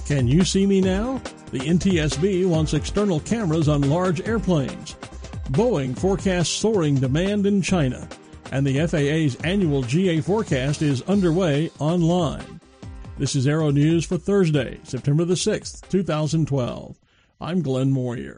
Can you see me now? The NTSB wants external cameras on large airplanes. Boeing forecasts soaring demand in China. And the FAA's annual GA forecast is underway online. This is Aero News for Thursday, September the 6th, 2012. I'm Glenn Moyer.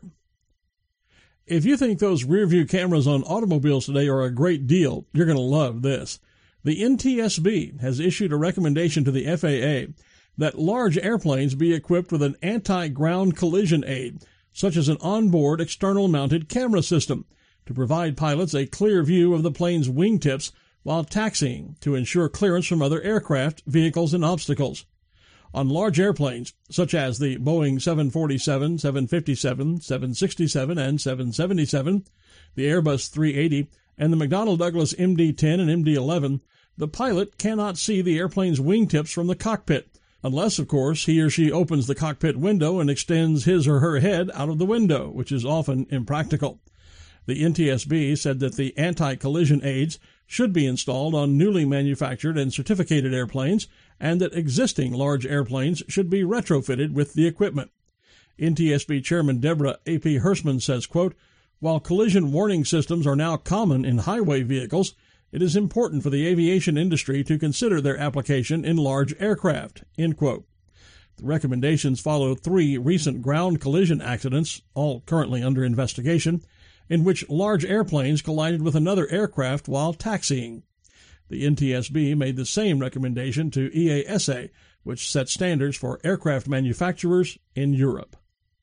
If you think those rear-view cameras on automobiles today are a great deal, you're going to love this. The NTSB has issued a recommendation to the FAA that large airplanes be equipped with an anti-ground collision aid, such as an onboard external-mounted camera system, to provide pilots a clear view of the plane's wingtips while taxiing to ensure clearance from other aircraft, vehicles, and obstacles. On large airplanes, such as the Boeing 747, 757, 767, and 777, the Airbus 380, and the McDonnell Douglas MD-10 and MD-11, the pilot cannot see the airplane's wingtips from the cockpit, unless, of course, he or she opens the cockpit window and extends his or her head out of the window, which is often impractical. The NTSB said that the anti-collision aids should be installed on newly manufactured and certificated airplanes, and that existing large airplanes should be retrofitted with the equipment. NTSB Chairman Deborah A.P. Hersman says, quote, "While collision warning systems are now common in highway vehicles, it is important for the aviation industry to consider their application in large aircraft," end quote. The recommendations follow 3 recent ground collision accidents, all currently under investigation, in which large airplanes collided with another aircraft while taxiing. The NTSB made the same recommendation to EASA, which sets standards for aircraft manufacturers in Europe.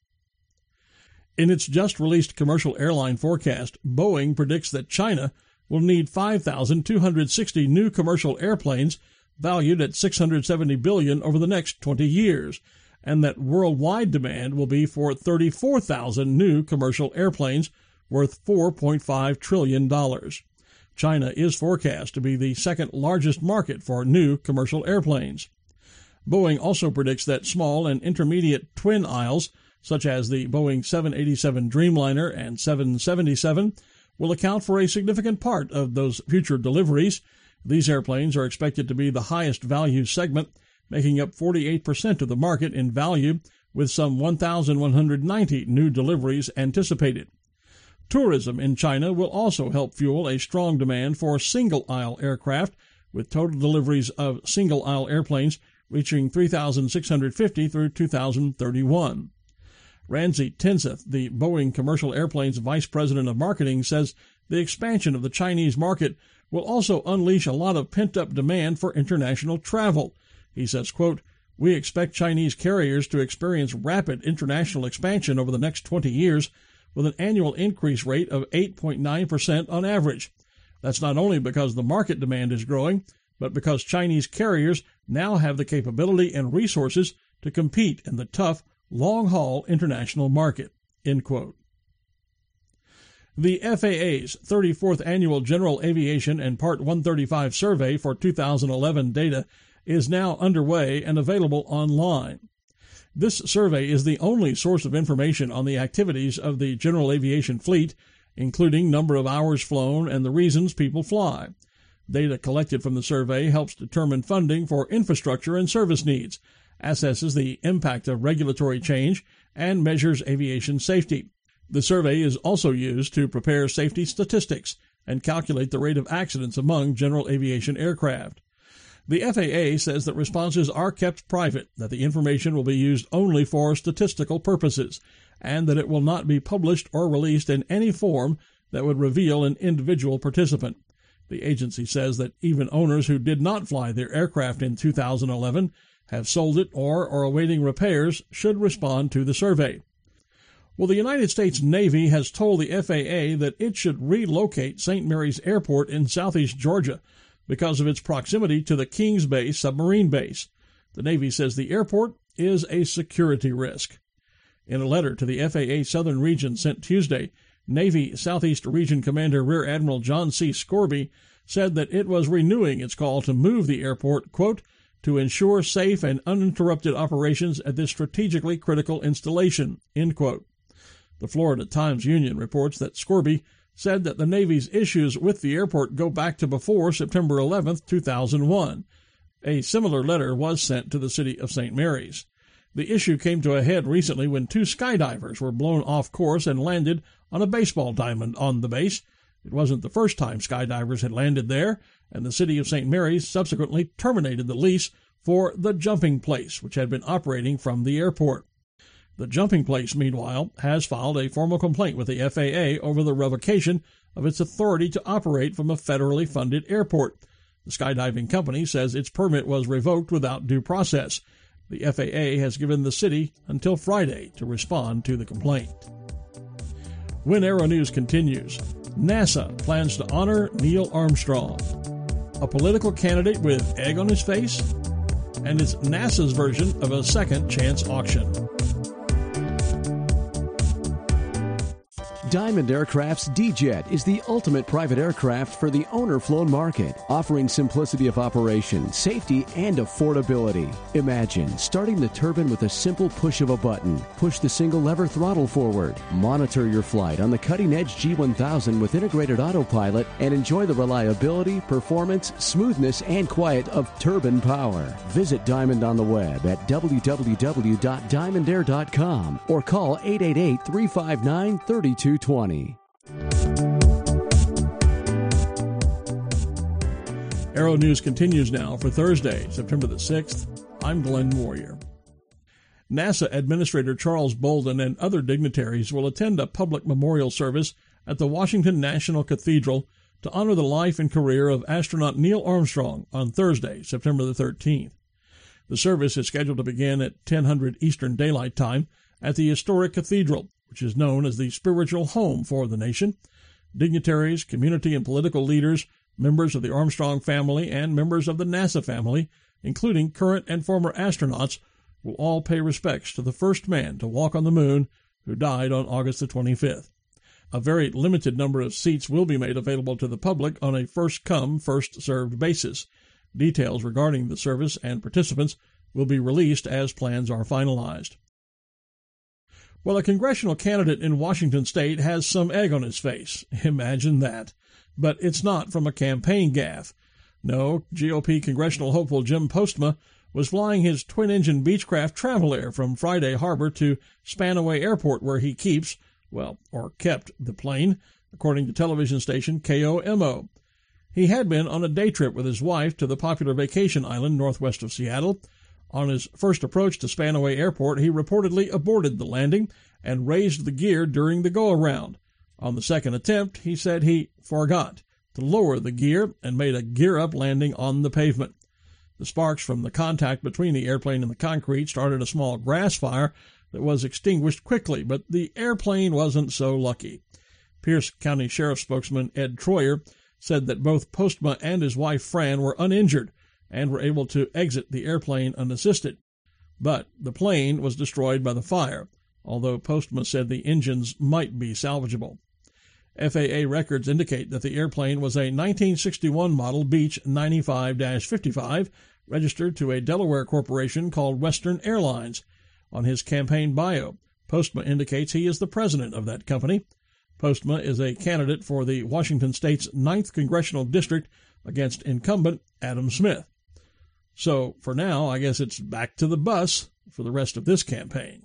In its just-released commercial airline forecast, Boeing predicts that China will need 5,260 new commercial airplanes valued at $670 billion over the next 20 years, and that worldwide demand will be for 34,000 new commercial airplanes worth $4.5 trillion. China is forecast to be the second largest market for new commercial airplanes. Boeing also predicts that small and intermediate twin aisles, such as the Boeing 787 Dreamliner and 777, will account for a significant part of those future deliveries. These airplanes are expected to be the highest value segment, making up 48% of the market in value, with some 1,190 new deliveries anticipated. Tourism in China will also help fuel a strong demand for single-aisle aircraft, with total deliveries of single-aisle airplanes reaching 3,650 through 2031. Ranzi Tinseth, the Boeing Commercial Airplanes Vice President of Marketing, says the expansion of the Chinese market will also unleash a lot of pent-up demand for international travel. He says, quote, "We expect Chinese carriers to experience rapid international expansion over the next 20 years, with an annual increase rate of 8.9% on average. That's not only because the market demand is growing, but because Chinese carriers now have the capability and resources to compete in the tough, long-haul international market," end quote. The FAA's 34th Annual General Aviation and Part 135 Survey for 2011 data is now underway and available online. This survey is the only source of information on the activities of the general aviation fleet, including number of hours flown and the reasons people fly. Data collected from the survey helps determine funding for infrastructure and service needs, assesses the impact of regulatory change, and measures aviation safety. The survey is also used to prepare safety statistics and calculate the rate of accidents among general aviation aircraft. The FAA says that responses are kept private, that the information will be used only for statistical purposes, and that it will not be published or released in any form that would reveal an individual participant. The agency says that even owners who did not fly their aircraft in 2011, have sold it, or are awaiting repairs should respond to the survey. Well, the United States Navy has told the FAA that it should relocate St. Mary's Airport in southeast Georgia because of its proximity to the Kings Bay submarine base. The Navy says the airport is a security risk. In a letter to the FAA Southern Region sent Tuesday, Navy Southeast Region Commander Rear Admiral John C. Scorby said that it was renewing its call to move the airport, quote, "to ensure safe and uninterrupted operations at this strategically critical installation," end quote. The Florida Times-Union reports that Scorby said that the Navy's issues with the airport go back to before September 11, 2001. A similar letter was sent to the city of St. Mary's. The issue came to a head recently when two skydivers were blown off course and landed on a baseball diamond on the base. It wasn't the first time skydivers had landed there, and the city of St. Mary's subsequently terminated the lease for the Jumping Place, which had been operating from the airport. The Jumping Place, meanwhile, has filed a formal complaint with the FAA over the revocation of its authority to operate from a federally funded airport. The skydiving company says its permit was revoked without due process. The FAA has given the city until Friday to respond to the complaint. When Aero News continues, NASA plans to honor Neil Armstrong. A political candidate with egg on his face? And it's NASA's version of a second chance auction. Diamond Aircraft's D-Jet is the ultimate private aircraft for the owner-flown market, offering simplicity of operation, safety, and affordability. Imagine starting the turbine with a simple push of a button. Push the single-lever throttle forward. Monitor your flight on the cutting-edge G1000 with integrated autopilot and enjoy the reliability, performance, smoothness, and quiet of turbine power. Visit Diamond on the web at www.diamondair.com or call 888-359-3220. Aero News continues now for Thursday, September the 6th. I'm Glenn Warrior. NASA Administrator Charles Bolden and other dignitaries will attend a public memorial service at the Washington National Cathedral to honor the life and career of astronaut Neil Armstrong on Thursday, September the 13th. The service is scheduled to begin at 10:00 Eastern Daylight Time at the historic cathedral, which is known as the spiritual home for the nation. Dignitaries, community and political leaders, members of the Armstrong family, and members of the NASA family, including current and former astronauts, will all pay respects to the first man to walk on the moon, who died on August the 25th. A very limited number of seats will be made available to the public on a first-come, first-served basis. Details regarding the service and participants will be released as plans are finalized. Well, a congressional candidate in Washington state has some egg on his face. Imagine that. But it's not from a campaign gaffe. No, GOP congressional hopeful Jim Postma was flying his twin-engine Beechcraft Travel Air from Friday Harbor to Spanaway Airport, where he keeps, or kept the plane, according to television station KOMO. He had been on a day trip with his wife to the popular vacation island northwest of Seattle. On his first approach to Spanaway Airport, he reportedly aborted the landing and raised the gear during the go-around. On the second attempt, he said he forgot to lower the gear and made a gear-up landing on the pavement. The sparks from the contact between the airplane and the concrete started a small grass fire that was extinguished quickly, but the airplane wasn't so lucky. Pierce County Sheriff spokesman Ed Troyer said that both Postma and his wife Fran were uninjured and were able to exit the airplane unassisted. But the plane was destroyed by the fire, although Postma said the engines might be salvageable. FAA records indicate that the airplane was a 1961 model Beech 95-55, registered to a Delaware corporation called Western Airlines. On his campaign bio, Postma indicates he is the president of that company. Postma is a candidate for the Washington state's 9th congressional district against incumbent Adam Smith. So, for now, I guess it's back to the bus for the rest of this campaign.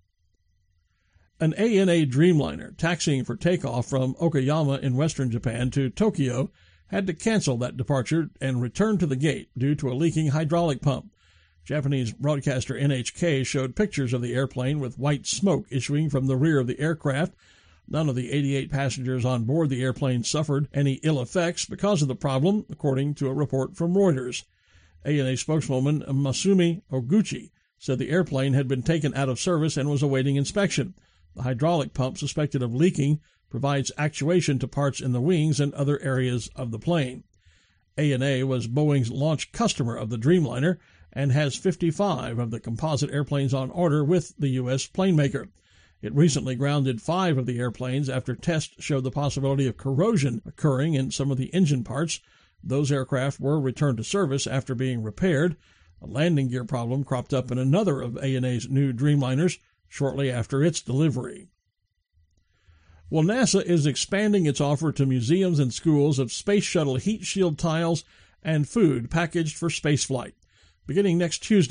An ANA Dreamliner taxiing for takeoff from Okayama in western Japan to Tokyo had to cancel that departure and return to the gate due to a leaking hydraulic pump. Japanese broadcaster NHK showed pictures of the airplane with white smoke issuing from the rear of the aircraft. None of the 88 passengers on board the airplane suffered any ill effects because of the problem, according to a report from Reuters. ANA spokeswoman Masumi Oguchi said the airplane had been taken out of service and was awaiting inspection. The hydraulic pump suspected of leaking provides actuation to parts in the wings and other areas of the plane. ANA was Boeing's launch customer of the Dreamliner and has 55 of the composite airplanes on order with the U.S. plane maker. It recently grounded 5 of the airplanes after tests showed the possibility of corrosion occurring in some of the engine parts. Those aircraft were returned to service after being repaired. A landing gear problem cropped up in another of ANA's new Dreamliners shortly after its delivery. Well, NASA is expanding its offer to museums and schools of space shuttle heat shield tiles and food packaged for spaceflight. Beginning next Tuesday,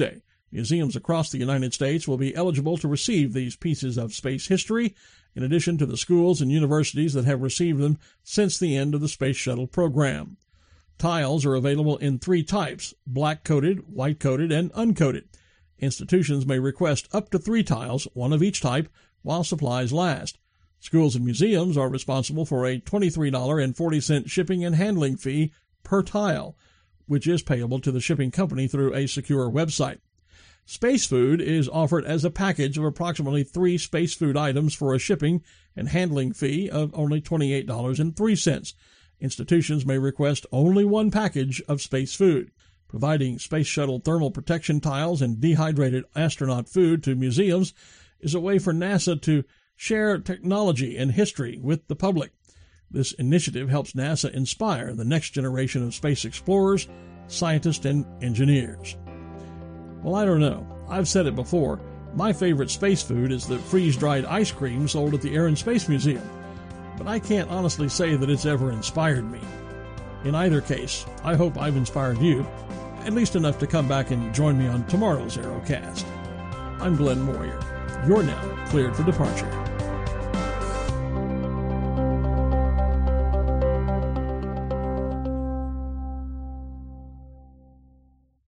Museums across the United States will be eligible to receive these pieces of space history, in addition to the schools and universities that have received them since the end of the Space Shuttle program. Tiles are available in 3 types: black-coated, white-coated, and uncoated. Institutions may request up to 3 tiles, 1 of each type, while supplies last. Schools and museums are responsible for a $23.40 shipping and handling fee per tile, which is payable to the shipping company through a secure website. Space food is offered as a package of approximately 3 space food items for a shipping and handling fee of only $28.03. Institutions may request only 1 package of space food. Providing Space Shuttle thermal protection tiles and dehydrated astronaut food to museums is a way for NASA to share technology and history with the public. This initiative helps NASA inspire the next generation of space explorers, scientists, and engineers. Well, I don't know. I've said it before. My favorite space food is the freeze-dried ice cream sold at the Air and Space Museum. But I can't honestly say that it's ever inspired me. In either case, I hope I've inspired you, at least enough to come back and join me on tomorrow's Aerocast. I'm Glenn Moyer. You're now cleared for departure.